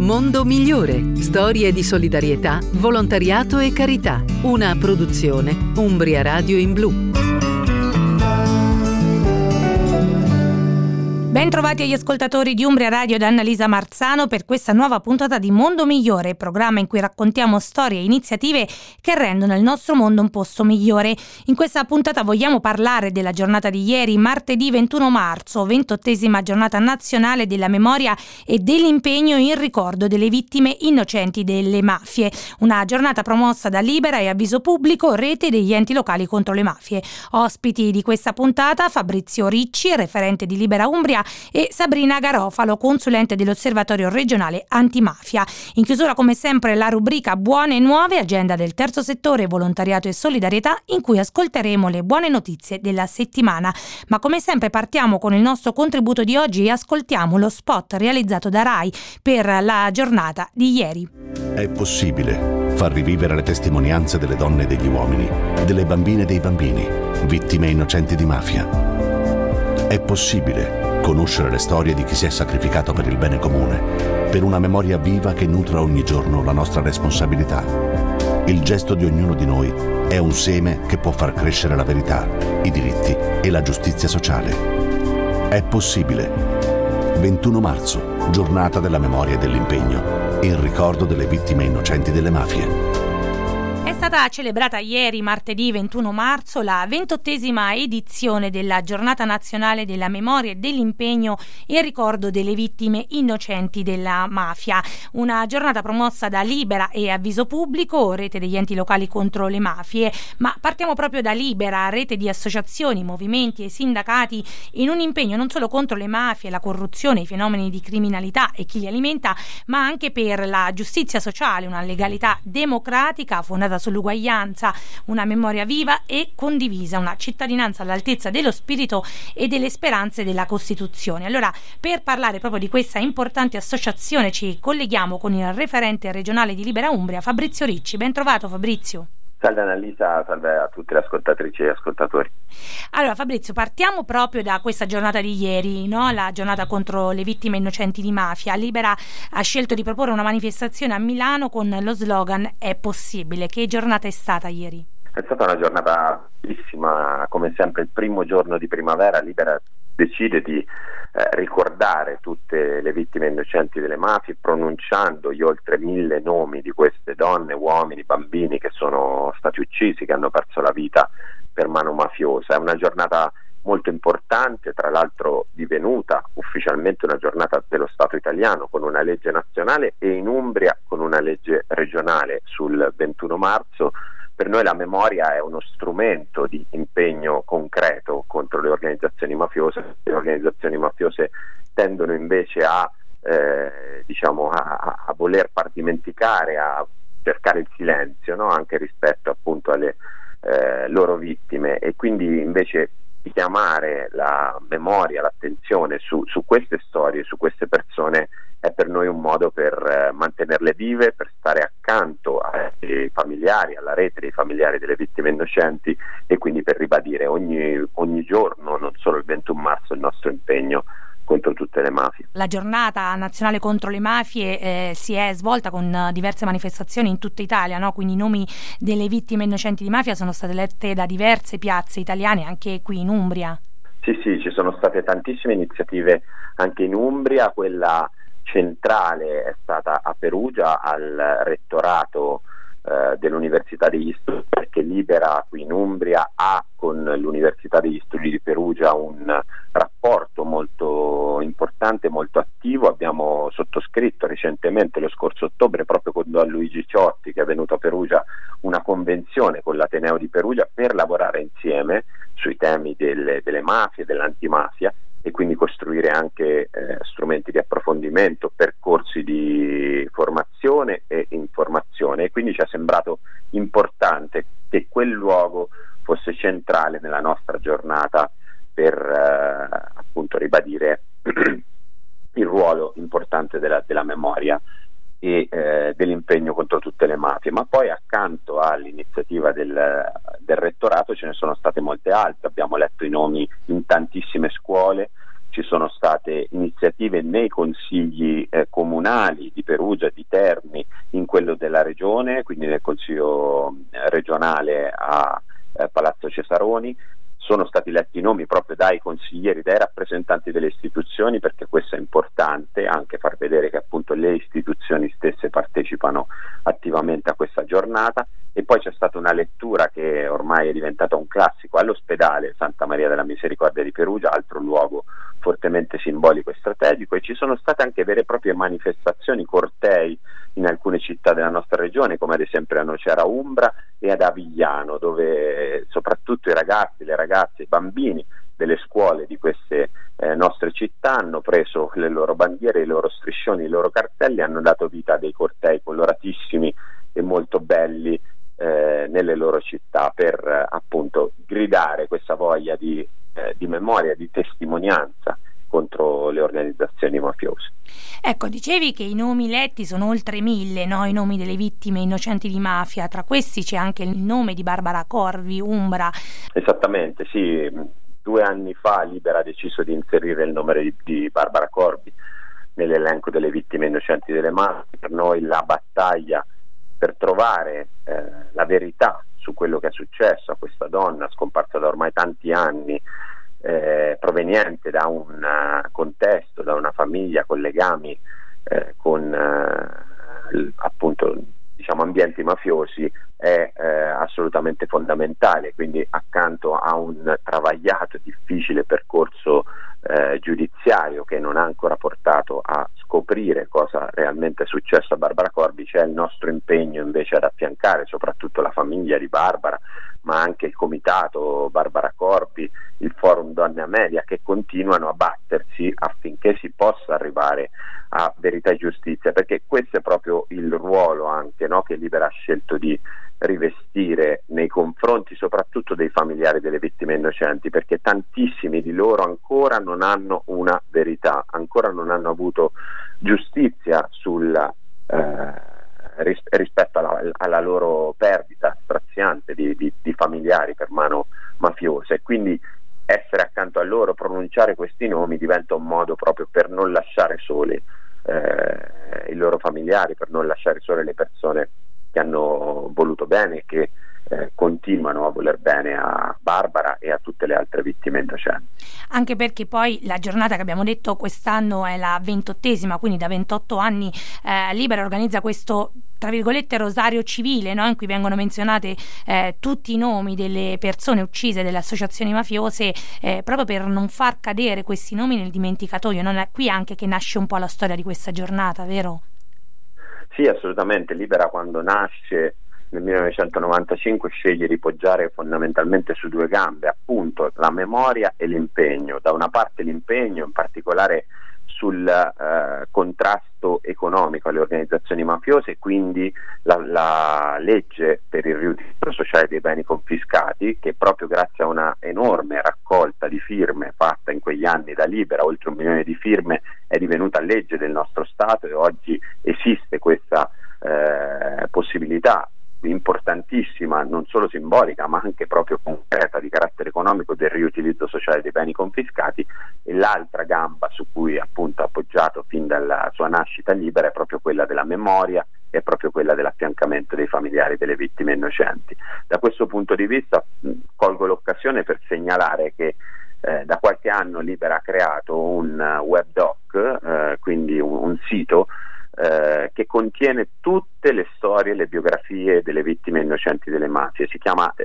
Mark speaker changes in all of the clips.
Speaker 1: Mondo Migliore. Storie di solidarietà, volontariato e carità. Una produzione Umbria Radio in Blu.
Speaker 2: Ben trovati agli ascoltatori di Umbria Radio da Annalisa Marzano per questa nuova puntata di Mondo Migliore, programma in cui raccontiamo storie e iniziative che rendono il nostro mondo un posto migliore. In questa puntata vogliamo parlare della giornata di ieri, martedì 21 marzo, 28ª giornata nazionale della memoria e dell'impegno in ricordo delle vittime innocenti delle mafie. Una giornata promossa da Libera e Avviso Pubblico, rete degli enti locali contro le mafie. Ospiti di questa puntata Fabrizio Ricci, referente di Libera Umbria, e Sabrina Garofalo, consulente dell'Osservatorio regionale antimafia. In chiusura, come sempre, la rubrica Buone Nuove, agenda del terzo settore, volontariato e solidarietà, in cui ascolteremo le buone notizie della settimana. Ma come sempre partiamo con il nostro contributo di oggi e ascoltiamo lo spot realizzato da Rai per la giornata di ieri.
Speaker 3: È possibile far rivivere le testimonianze delle donne e degli uomini, delle bambine e dei bambini, vittime innocenti di mafia. È possibile conoscere le storie di chi si è sacrificato per il bene comune, per una memoria viva che nutra ogni giorno la nostra responsabilità. Il gesto di ognuno di noi è un seme che può far crescere la verità, i diritti e la giustizia sociale. È possibile. 21 marzo, giornata della memoria e dell'impegno, in ricordo delle vittime innocenti delle mafie.
Speaker 2: È stata celebrata ieri, martedì 21 marzo, la 28ª edizione della Giornata Nazionale della Memoria e dell'Impegno in ricordo delle vittime innocenti della mafia. Una giornata promossa da Libera e Avviso Pubblico, rete degli enti locali contro le mafie. Ma partiamo proprio da Libera, rete di associazioni, movimenti e sindacati in un impegno non solo contro le mafie, la corruzione, i fenomeni di criminalità e chi li alimenta, ma anche per la giustizia sociale, una legalità democratica fondata sull'uguaglianza, una memoria viva e condivisa, una cittadinanza all'altezza dello spirito e delle speranze della Costituzione. Allora, per parlare proprio di questa importante associazione ci colleghiamo con il referente regionale di Libera Umbria, Fabrizio Ricci. Ben trovato, Fabrizio.
Speaker 4: Salve Annalisa, salve a tutte le ascoltatrici e ascoltatori.
Speaker 2: Allora Fabrizio, partiamo proprio da questa giornata di ieri, no? La giornata contro le vittime innocenti di mafia. Libera ha scelto di proporre una manifestazione a Milano con lo slogan "È possibile". Che giornata è stata ieri?
Speaker 4: È stata una giornata bellissima, come sempre il primo giorno di primavera. Libera decide di ricordare tutte le vittime innocenti delle mafie, pronunciando gli oltre 1000 nomi di queste donne, uomini, bambini che sono stati uccisi, che hanno perso la vita per mano mafiosa. È una giornata molto importante, tra l'altro divenuta ufficialmente una giornata dello Stato italiano con una legge nazionale e in Umbria con una legge regionale sul 21 marzo. Per noi la memoria è uno strumento di impegno concreto contro le organizzazioni mafiose. Le organizzazioni mafiose tendono invece a voler far dimenticare, a cercare il silenzio, no? Anche rispetto appunto alle loro vittime, e quindi invece richiamare la memoria, l'attenzione su queste storie, su queste persone è per noi un modo per mantenerle vive, per stare accanto ai familiari, alla rete dei familiari delle vittime innocenti, e quindi per ribadire ogni giorno, non solo il 21 marzo, il nostro impegno contro tutte le mafie.
Speaker 2: La giornata nazionale contro le mafie si è svolta con diverse manifestazioni in tutta Italia, no? Quindi i nomi delle vittime innocenti di mafia sono state lette da diverse piazze italiane, anche qui in Umbria.
Speaker 4: Sì, ci sono state tantissime iniziative anche in Umbria. Quella centrale è stata a Perugia, al rettorato dell'Università degli Studi, perché Libera qui in Umbria ha con l'Università degli Studi di Perugia un rapporto molto importante, molto attivo. Abbiamo sottoscritto recentemente, lo scorso ottobre, proprio con Don Luigi Ciotti, che è venuto a Perugia, una convenzione con l'Ateneo di Perugia per lavorare insieme sui temi delle mafie, dell'antimafia, e quindi costruire anche strumenti di approfondimento, percorsi di formazione e informazione. E quindi ci è sembrato importante che quel luogo fosse centrale nella nostra giornata per appunto ribadire il ruolo importante della memoria e dell'impegno contro tutte le mafie. Ma poi accanto all'iniziativa del rettorato ce ne sono state molte altre. Abbiamo letto i nomi in tantissime scuole, ci sono state iniziative nei consigli comunali di Perugia, di Terni, in quello della regione, quindi nel consiglio regionale a Palazzo Cesaroni. Sono stati letti i nomi proprio dai consiglieri, dai rappresentanti delle istituzioni, perché questo è importante, anche far vedere che appunto le istituzioni stesse partecipano attivamente a questa giornata. E poi c'è stata una lettura che ormai è diventata un classico all'ospedale Santa Maria della Misericordia di Perugia, altro luogo fortemente simbolico e strategico, e ci sono state anche vere e proprie manifestazioni, cortei in alcune città della nostra regione, come ad esempio a Nocera Umbra e ad Avigliano, dove soprattutto i ragazzi, le ragazze, i bambini delle scuole di queste nostre città hanno preso le loro bandiere, i loro striscioni, i loro cartelli, hanno dato vita a dei cortei coloratissimi e molto belli nelle loro città, per appunto gridare questa voglia di memoria, di testimonianza contro le organizzazioni mafiose.
Speaker 2: Ecco, dicevi che i nomi letti sono oltre 1000, no? I nomi delle vittime innocenti di mafia, tra questi c'è anche il nome di Barbara Corvi, Umbra.
Speaker 4: Esattamente, sì. 2 anni fa Libera ha deciso di inserire il nome di Barbara Corvi nell'elenco delle vittime innocenti delle mafie. Per noi la battaglia per trovare la verità su quello che è successo a questa donna scomparsa da ormai tanti anni, proveniente da un contesto, da una famiglia con legami con appunto diciamo ambienti mafiosi, è assolutamente fondamentale. Quindi accanto a un travagliato e difficile percorso giudiziario che non ha ancora portato a scoprire cosa realmente è successo a Barbara Corvi, c'è il nostro impegno invece ad affiancare soprattutto la famiglia di Barbara, ma anche il comitato Barbara Corvi, il forum Donne a Media, che continuano a battersi affinché si possa arrivare a verità e giustizia, perché questo è proprio il ruolo anche, no, che Libera ha scelto di rivestire nei confronti soprattutto dei familiari delle vittime innocenti, perché tantissimi di loro ancora non hanno una verità, ancora non hanno avuto giustizia rispetto alla loro perdita straziante di familiari per mano mafiosa. E quindi essere accanto a loro, pronunciare questi nomi diventa un modo proprio per non lasciare soli i loro familiari, per non lasciare sole le persone che hanno voluto bene e che continuano a voler bene a Barbara e a tutte le altre vittime innocenti.
Speaker 2: Anche perché poi la giornata che abbiamo detto quest'anno è la 28ª, quindi da 28 anni Libera organizza questo tra virgolette rosario civile, no? In cui vengono menzionate tutti i nomi delle persone uccise dalle associazioni mafiose, proprio per non far cadere questi nomi nel dimenticatoio. Non è qui anche che nasce un po' la storia di questa giornata, vero?
Speaker 4: Sì, assolutamente. Libera, quando nasce nel 1995, sceglie di poggiare fondamentalmente su 2 gambe, appunto la memoria e l'impegno. Da una parte l'impegno, in particolare sul contrasto economico alle organizzazioni mafiose, quindi la legge per il riutilizzo sociale dei beni confiscati, che proprio grazie a una enorme raccolta di firme fatta in quegli anni da Libera, oltre 1 milione di firme, è divenuta legge del nostro Stato, e oggi esiste questa possibilità importantissima, non solo simbolica ma anche proprio concreta, di carattere economico, del riutilizzo sociale dei beni confiscati. E l'altra gamba su cui appunto ha appoggiato fin dalla sua nascita Libera è proprio quella della memoria, è proprio quella dell'affiancamento dei familiari delle vittime innocenti. Da questo punto di vista colgo l'occasione per segnalare che da qualche anno Libera ha creato un webdoc, quindi un sito che contiene tutte le storie, le biografie delle vittime innocenti delle mafie. Si chiama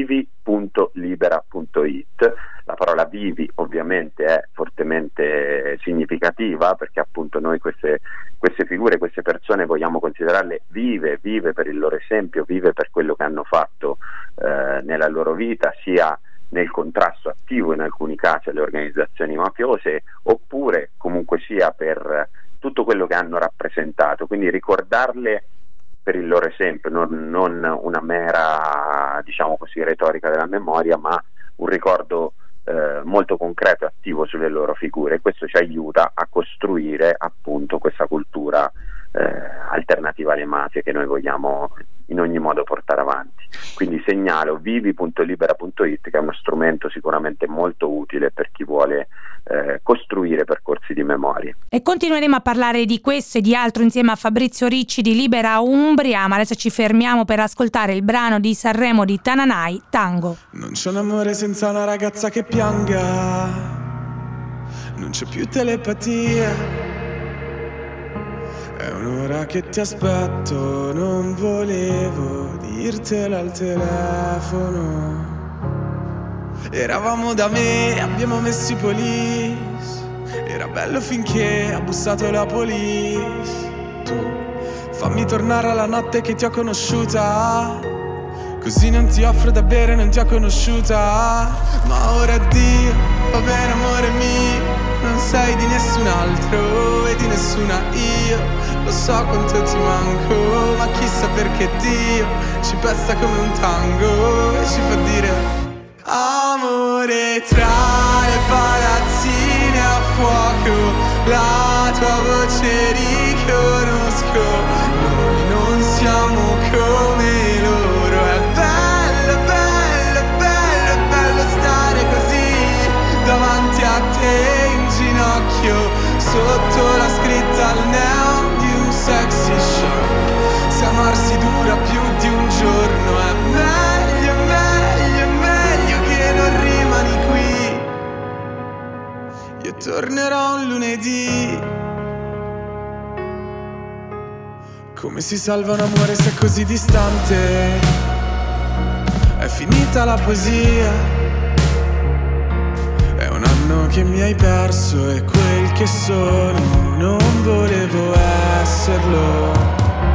Speaker 4: vivi.libera.it. La parola vivi ovviamente è fortemente significativa, perché appunto noi queste figure, queste persone vogliamo considerarle vive per il loro esempio, vive per quello che hanno fatto nella loro vita, sia nel contrasto attivo in alcuni casi alle organizzazioni mafiose, oppure comunque sia per tutto quello che hanno rappresentato. Quindi ricordarle per il loro esempio, non una mera, diciamo così, retorica della memoria, ma un ricordo molto concreto e attivo sulle loro figure. Questo ci aiuta a costruire appunto questa cultura alternativa alle mafie che noi vogliamo in ogni modo portare avanti. Quindi segnalo vivi.libera.it, che è uno strumento sicuramente molto utile per chi vuole costruire percorsi di memoria.
Speaker 2: E continueremo a parlare di questo e di altro insieme a Fabrizio Ricci di Libera Umbria, ma adesso ci fermiamo per ascoltare il brano di Sanremo di Tananai, Tango.
Speaker 5: Non c'è un amore senza una ragazza che pianga, non c'è più telepatia, è un'ora che ti aspetto, non volevo dirtelo al telefono. Eravamo da me, abbiamo messo i police, era bello finché ha bussato la police. Tu fammi tornare alla notte che ti ho conosciuta, così non ti offro da bere, non ti ho conosciuta. Ma ora addio, va bene amore mio, non sei di nessun altro e di nessuna io. Lo so quanto ti manco, ma chissà perché Dio ci pesta come un tango e ci fa dire amore tra le palazzine a fuoco, la tua voce riconosco, noi non siamo come loro. È bello, bello, bello, bello stare così davanti a te in ginocchio, sotto la scritta al neon di un sexy show. Se amarsi dura più di un giorno è meglio, meglio, meglio che non rimani qui. Io tornerò un lunedì. Come si salva un amore se è così distante? È finita la poesia, è un anno che mi hai perso e quel che sono non volevo esserlo.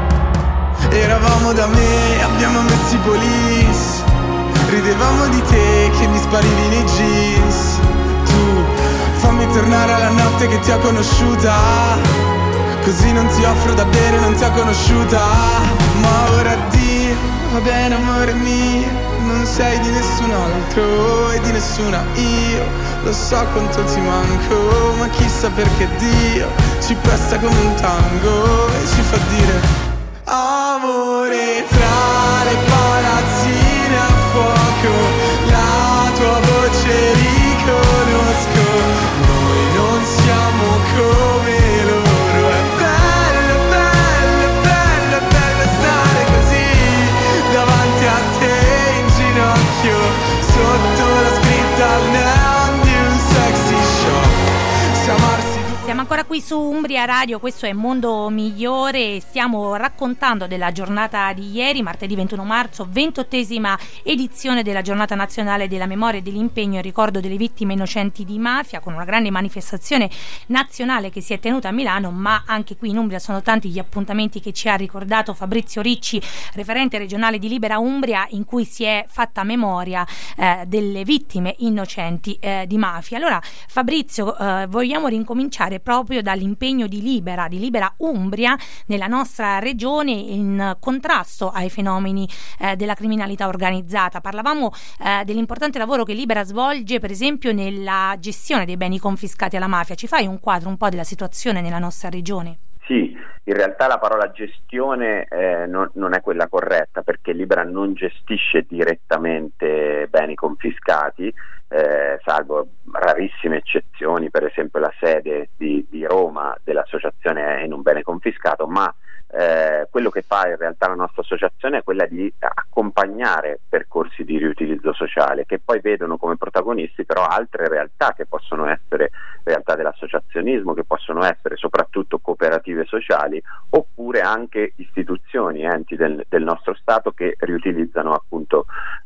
Speaker 5: Eravamo da me, abbiamo messo i police, ridevamo di te che mi sparivi nei jeans. Tu fammi tornare alla notte che ti ho conosciuta, così non ti offro da bere, non ti ho conosciuta. Ma ora addio, va bene amore mio, non sei di nessun altro e di nessuna io. Lo so quanto ti manco, ma chissà perché Dio ci pesta come un tango e ci fa dire amore tra le palazzine a fuoco, la tua voce riconosco, noi non siamo come loro. È bello, bello, bello, bello stare così davanti a te in ginocchio, sotto la scritta al neon di un sexy show. Se amarsi.
Speaker 2: Siamo ancora qui su Umbria Radio, questo è Mondo Migliore, stiamo raccontando della giornata di ieri, martedì 21 marzo, 28esima edizione della Giornata Nazionale della Memoria e dell'Impegno in ricordo delle vittime innocenti di mafia, con una grande manifestazione nazionale che si è tenuta a Milano, ma anche qui in Umbria sono tanti gli appuntamenti che ci ha ricordato Fabrizio Ricci, referente regionale di Libera Umbria, in cui si è fatta memoria delle vittime innocenti di mafia. Allora Fabrizio, vogliamo rincominciare proprio dall'impegno di Libera Umbria nella nostra regione in contrasto ai fenomeni della criminalità organizzata. Parlavamo dell'importante lavoro che Libera svolge per esempio nella gestione dei beni confiscati alla mafia. Ci fai un quadro un po' della situazione nella nostra regione?
Speaker 4: Sì, in realtà la parola gestione non è quella corretta, perché Libera non gestisce direttamente beni confiscati, salvo rarissime eccezioni, per esempio la sede di Roma dell'associazione è in un bene confiscato, ma quello che fa in realtà la nostra associazione è quella di accompagnare percorsi di riutilizzo sociale, che poi vedono come protagonisti però altre realtà che possono essere realtà dell'associazionismo, che possono essere soprattutto cooperative sociali, oppure anche istituzioni, enti del nostro Stato che riutilizzano appunto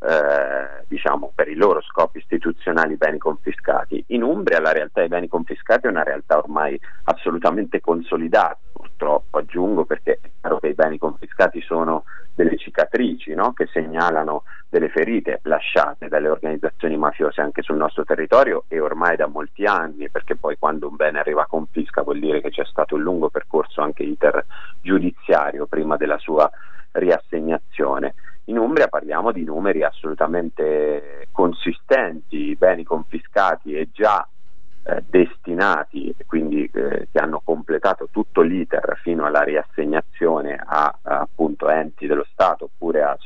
Speaker 4: diciamo per i loro scopi istituzionali beni confiscati. In Umbria la realtà dei beni confiscati è una realtà ormai assolutamente consolidata, purtroppo aggiungo, perché è chiaro che i beni confiscati sono delle cicatrici, no? Che segnalano delle ferite lasciate dalle organizzazioni mafiose anche sul nostro territorio, e ormai da molti anni, perché poi quando un bene arriva a confisca vuol dire che c'è stato un lungo percorso anche iter giudiziario prima della sua riassegnazione. In Umbria parliamo di numeri assolutamente consistenti, beni confiscati e già destinati, quindi che hanno completato tutto l'iter fino alla riassegnazione a appunto enti dello Stato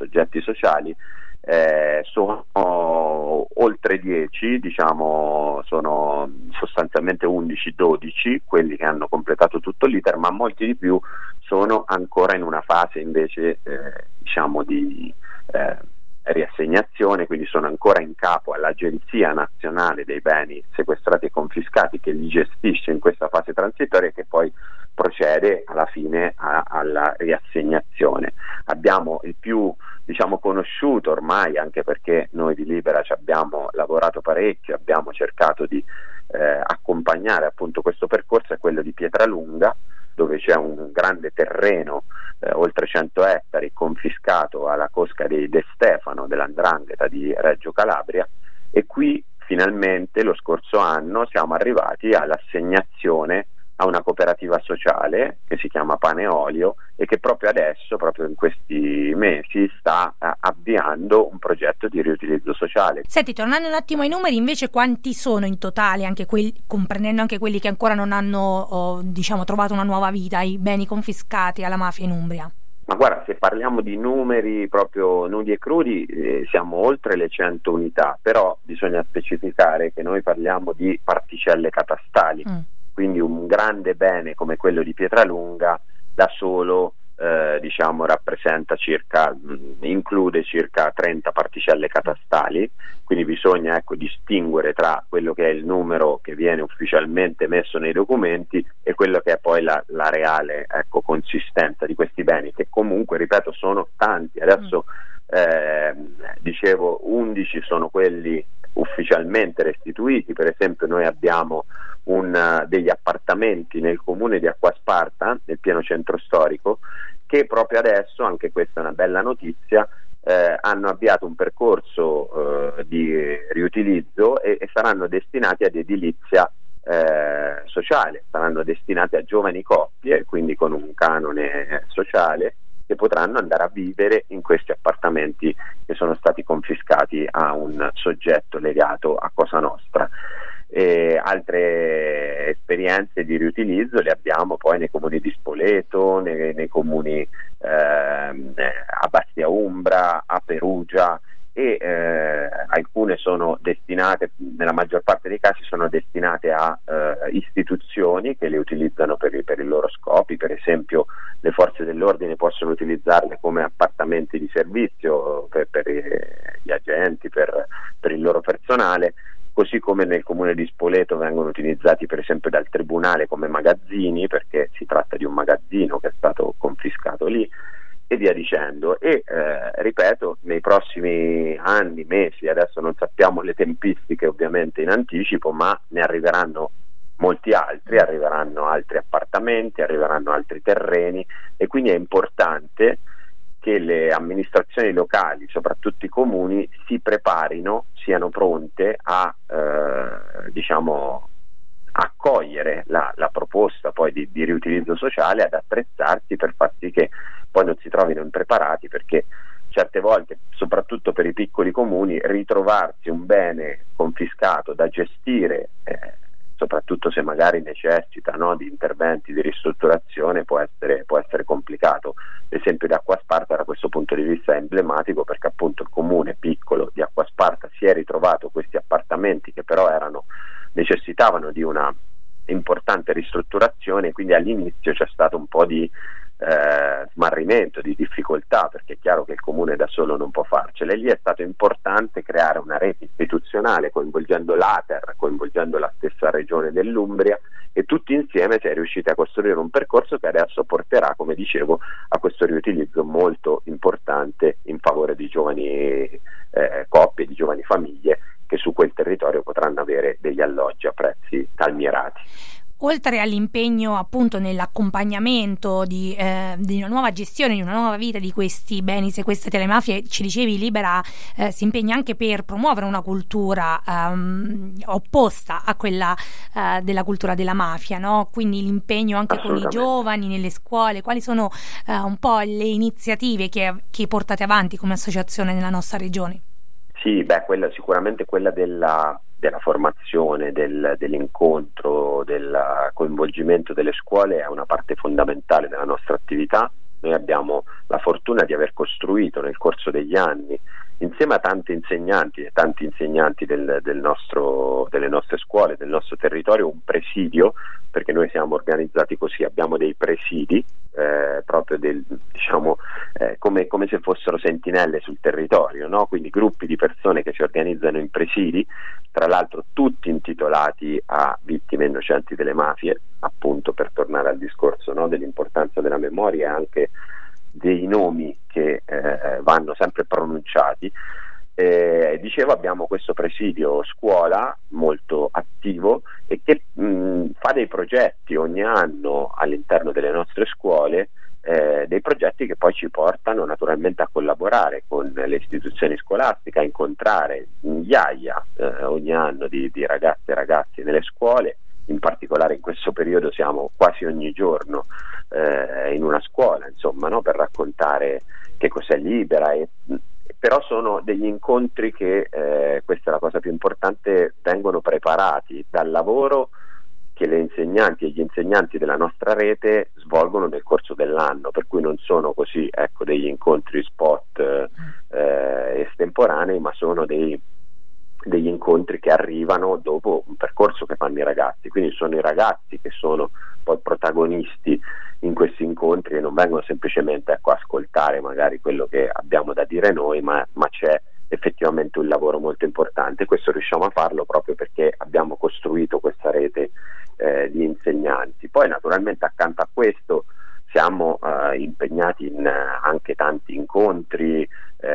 Speaker 4: soggetti sociali, sono oltre 10, diciamo, sono sostanzialmente 11-12 quelli che hanno completato tutto l'iter, ma molti di più sono ancora in una fase invece diciamo di riassegnazione, quindi sono ancora in capo all'Agenzia Nazionale dei Beni Sequestrati e Confiscati, che li gestisce in questa fase transitoria e che poi procede alla fine alla riassegnazione. Abbiamo il più, diciamo, conosciuto ormai, anche perché noi di Libera ci abbiamo lavorato parecchio, abbiamo cercato di accompagnare appunto questo percorso, è quello di Pietralunga, dove c'è un grande terreno, oltre 100 ettari, confiscato alla cosca dei De Stefano dell''ndrangheta di Reggio Calabria, e qui finalmente lo scorso anno siamo arrivati all'assegnazione a una cooperativa sociale che si chiama Pane Olio e che proprio adesso, proprio in questi mesi, sta avviando un progetto di riutilizzo sociale.
Speaker 2: Senti, tornando un attimo ai numeri, invece, quanti sono in totale, anche quelli, comprendendo anche quelli che ancora non hanno diciamo trovato una nuova vita, i beni confiscati alla mafia in Umbria?
Speaker 4: Ma guarda, se parliamo di numeri proprio nudi e crudi, siamo oltre le 100 unità, però bisogna specificare che noi parliamo di particelle catastali. Quindi un grande bene come quello di Pietralunga da solo diciamo rappresenta include circa 30 particelle catastali, quindi bisogna distinguere tra quello che è il numero che viene ufficialmente messo nei documenti e quello che è poi la reale consistenza di questi beni, che comunque, ripeto, sono tanti. Adesso dicevo 11 sono quelli ufficialmente restituiti. Per esempio noi abbiamo degli appartamenti nel comune di Acquasparta, nel pieno centro storico, che proprio adesso, anche questa è una bella notizia, hanno avviato un percorso di riutilizzo e saranno destinati ad edilizia sociale, saranno destinati a giovani coppie, quindi con un canone sociale, che potranno andare a vivere in questi appartamenti che sono stati confiscati a un soggetto legato a Cosa Nostra. Altre esperienze di riutilizzo le abbiamo poi nei comuni di Spoleto, nei comuni a Bastia Umbra, a Perugia, e alcune sono destinate, nella maggior parte dei casi sono destinate a istituzioni che le utilizzano per i loro scopi. Per esempio le forze dell'ordine possono utilizzarle come appartamenti di servizio per gli agenti, per il loro personale, così come nel comune di Spoleto vengono utilizzati per esempio dal tribunale come magazzini, perché si tratta di un magazzino che è stato confiscato lì, e via dicendo. E ripeto, nei prossimi anni, mesi, adesso non sappiamo le tempistiche ovviamente in anticipo, ma ne arriveranno molti altri, arriveranno altri appartamenti, arriveranno altri terreni, e quindi è importante che le amministrazioni locali, soprattutto i comuni, si preparino, siano pronte a accogliere la proposta poi di riutilizzo sociale, ad attrezzarsi per far sì che poi non si trovino impreparati, perché certe volte, soprattutto per i piccoli comuni, ritrovarsi un bene confiscato da gestire, soprattutto se magari necessita di interventi di ristrutturazione, può essere complicato. L'esempio di Acquasparta da questo punto di vista è emblematico, perché appunto il comune piccolo di Acquasparta si è ritrovato questi appartamenti che però necessitavano di una importante ristrutturazione, quindi all'inizio c'è stato un po' di smarrimento, di difficoltà, perché è chiaro che il comune da solo non può farcela, e lì è stato importante creare una rete istituzionale coinvolgendo l'Ater, coinvolgendo la stessa regione dell'Umbria, e tutti insieme si è riusciti a costruire un percorso che adesso porterà, come dicevo, a questo riutilizzo molto importante in favore di giovani coppie, di giovani famiglie, che su quel territorio potranno avere degli alloggi a prezzi calmierati.
Speaker 2: Oltre all'impegno appunto nell'accompagnamento di una nuova gestione, di una nuova vita di questi beni sequestrati alle mafie, ci dicevi, Libera si impegna anche per promuovere una cultura opposta a quella della cultura della mafia, no? Quindi l'impegno anche con i giovani nelle scuole. Quali sono un po' le iniziative che portate avanti come associazione nella nostra regione?
Speaker 4: Sì, sicuramente quella della formazione, dell'incontro, del coinvolgimento delle scuole è una parte fondamentale della nostra attività. Noi abbiamo la fortuna di aver costruito nel corso degli anni, insieme a tanti insegnanti delle nostre scuole, del nostro territorio, un presidio, perché noi siamo organizzati così, abbiamo dei presidi proprio come se fossero sentinelle sul territorio, no? Quindi gruppi di persone che si organizzano in presidi, tra l'altro tutti intitolati a vittime innocenti delle mafie, appunto per tornare al discorso, no? Dell'importanza della memoria e anche dei nomi che vanno sempre pronunciati. Dicevo, abbiamo questo presidio scuola molto attivo e che fa dei progetti ogni anno all'interno delle nostre scuole, dei progetti che poi ci portano naturalmente a collaborare con le istituzioni scolastiche, a incontrare migliaia ogni anno di ragazze e ragazzi nelle scuole. In particolare in questo periodo siamo quasi ogni giorno in una scuola, insomma, no? Per raccontare che cos'è Libera, però sono degli incontri che, questa è la cosa più importante, vengono preparati dal lavoro che le insegnanti e gli insegnanti della nostra rete svolgono nel corso dell'anno, per cui non sono così, ecco, degli incontri spot estemporanei, ma sono degli incontri che arrivano dopo un percorso che fanno i ragazzi, quindi sono i ragazzi che sono poi protagonisti in questi incontri e non vengono semplicemente a ascoltare magari quello che abbiamo da dire noi, ma c'è effettivamente un lavoro molto importante. Questo riusciamo a farlo proprio perché abbiamo costruito questa rete di insegnanti. Poi naturalmente accanto a questo siamo impegnati in anche tanti incontri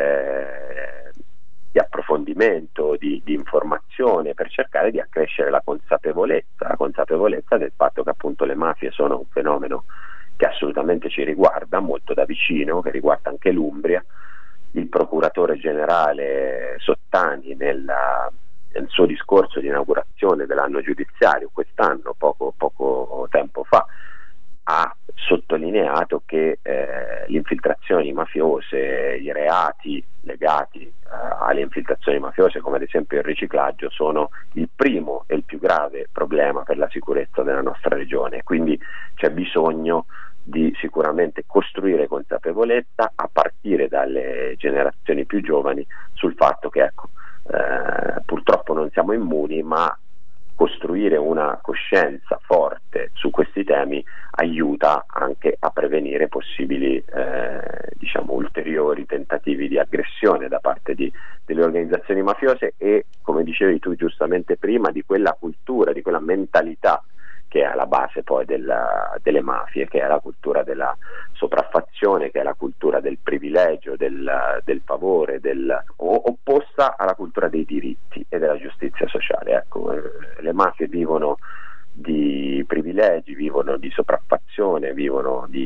Speaker 4: di approfondimento, di informazione, per cercare di accrescere la consapevolezza del fatto che appunto le mafie sono un fenomeno che assolutamente ci riguarda molto da vicino, che riguarda anche l'Umbria. Il procuratore generale Sottani nel suo discorso di inaugurazione dell'anno giudiziario quest'anno, poco tempo fa, ha sottolineato che le infiltrazioni mafiose, i reati legati alle infiltrazioni mafiose, come ad esempio il riciclaggio, sono il primo e il più grave problema per la sicurezza della nostra regione. Quindi c'è bisogno di sicuramente costruire consapevolezza a partire dalle generazioni più giovani sul fatto che purtroppo non siamo immuni, ma costruire una coscienza forte su questi temi aiuta anche a prevenire possibili ulteriori tentativi di aggressione da parte delle organizzazioni mafiose e, come dicevi tu giustamente prima, di quella cultura, di quella mentalità che è alla base poi delle mafie, che è la cultura della sopraffazione, che è la cultura del privilegio, del favore, opposta alla cultura dei diritti e della giustizia sociale. Ecco, le mafie vivono di privilegi, vivono di sopraffazione, vivono di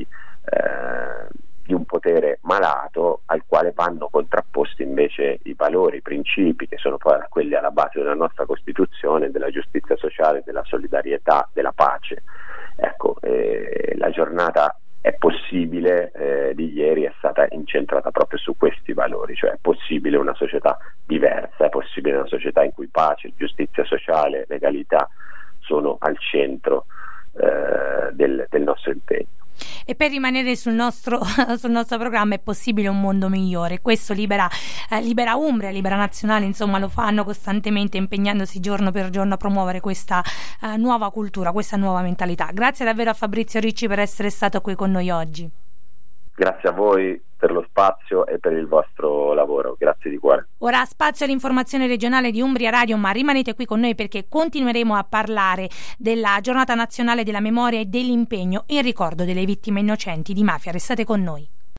Speaker 4: un potere malato al quale vanno contrapposti invece i valori, i principi che sono poi quelli alla base della nostra Costituzione, della giustizia sociale, della solidarietà, della pace. Ecco, la giornata è possibile di ieri è stata incentrata proprio su questi valori, cioè è possibile una società diversa, è possibile una società in cui pace, giustizia sociale, legalità sono al centro del nostro impegno.
Speaker 2: E per rimanere sul nostro programma È possibile un mondo migliore, questo Libera Umbria, Libera Nazionale, insomma, lo fanno costantemente, impegnandosi giorno per giorno a promuovere questa nuova cultura, questa nuova mentalità. Grazie davvero a Fabrizio Ricci per essere stato qui con noi oggi.
Speaker 4: Grazie a voi per lo spazio e per il vostro lavoro, grazie di cuore.
Speaker 2: Ora spazio all'informazione regionale di Umbria Radio, ma rimanete qui con noi perché continueremo a parlare della Giornata Nazionale della Memoria e dell'impegno in ricordo delle vittime innocenti di mafia. Restate con noi.